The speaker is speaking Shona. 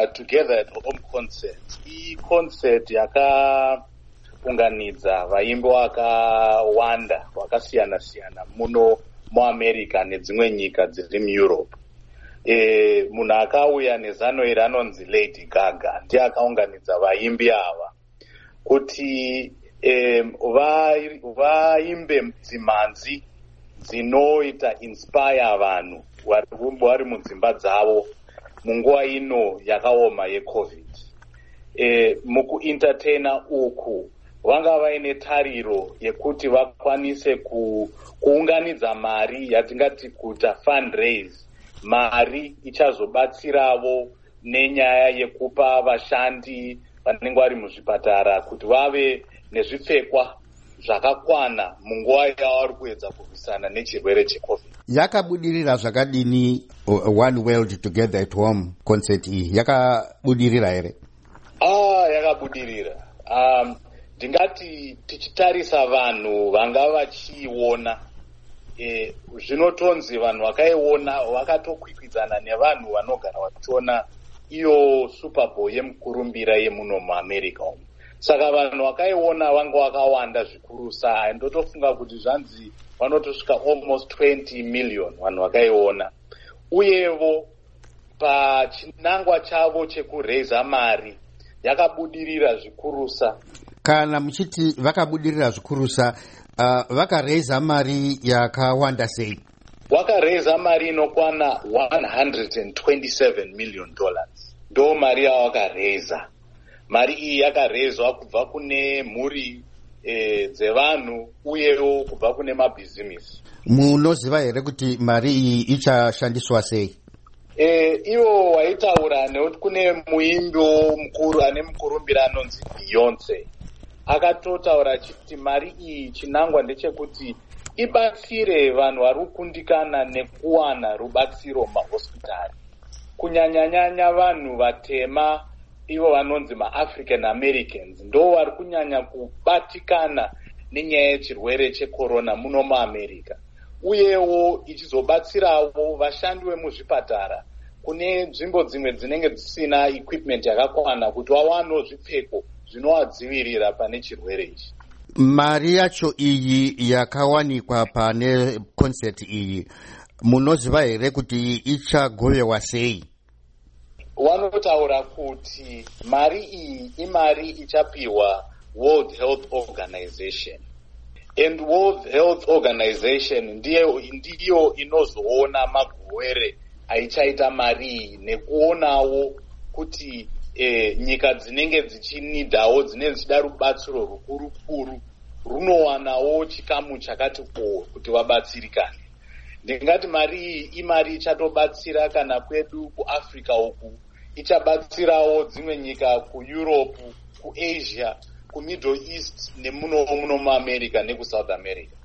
Together at Home concert. Concert yakaunganidza vaimbi vakawanda vakasiyana-siyana muno muAmerica nedzimwe nyika dziri muEurope. Munhu akauya nezano iri anonzi Lady Gaga ndiye akaunganidza vaimbi ava kuti vaimbe dzimhanzi dzinoita inspire vanhu vari mudzimba dzavo munguva ino yakaoma yeCovid. Mukuentertaina uku vanga vaine tariro yekuti vakwanise kuunganidza mari yatingati kuita fundraise, mari ichazobatsiravo nenyaya yekupa vashandi vanenge vari muzvipatara kuti vave nezvipfekwa zvakakwana munguva yavari kuedza kurwisana nechirwere cheCovid. Yakabudirira zvakadini One World Together at Home concert iyi? Yakabudirira here? Yakabudirira. Ndingati tichitarisa vanhu vanga vachiiona, zvinotonzi vanhu vakaiona vakatokwikwidzana nevanhu vanogara vachiona iyo Super Bowl yemukurumbira yemuno muAmerica umu. Saka vanhu vakaiona vanga vakawanda zvikurusa. Ndotofunga kuti zvanzi vanotosvika almost 20 million vanhu vakaiona. Uyevo pachinangwa chavo chekureza mari yakabudirira zvikurusa. Kana muchiti vakabudirira zvikurusa, vakareza mari yakawanda sei? Vakareza mari inokwana $127 million. Ndo mari yavakareza. Mari iyi yakarezwa kubva kune mhuri dzevanhu uyewo kubva kune mabhizimisi. Munoziva here kuti mari iyi ichashandiswa sei? Ivo waitaura nekuti kune muimbi mukuru ane mukurumbira anonzi Beyonce. Akatotaura achiti mari iyi chinangwa ndechekuti ibatsire vanhu vari kukundikana nekuwana rubatsiro mumahospitari. Kunyanya-nyanya vanhu vatema, ivo vanonzi maAfrican Americans, ndo vari kunyanya kubatikana nenyaya yechirwere checorona muno muAmerica. Uyewo ichizobatsirawo vashandi vemuzvipatara kune nzvimbo dzimwe dzinenge dzisina equipment yakakwana kuti wawanewo zvipfeko zvinovadzivirira pane chirwere ichi. Mari yacho iyi yakawanikwa pane concert iyi, munoziva here kuti ichagovewa sei? Vanotaura kuti mari iyi imari ichapiwa World Health Organization. And World Health Organization ndiyo inozoona magowere aichaita mari iyi nekuonawo kuti nyika dzinenge dzichinidawo dzinenge dzichida rubatsiro rukuru runowanawo chikamu chakati kuti vabatsirikane. Ndingati mari iyi imari ichatobatsira kana kwedu kuAfrica uku, ichabatsirawo dzimwe nyika kuEurope, kuAsia, kuMiddle East nemuno muAmerica nekuSouth America.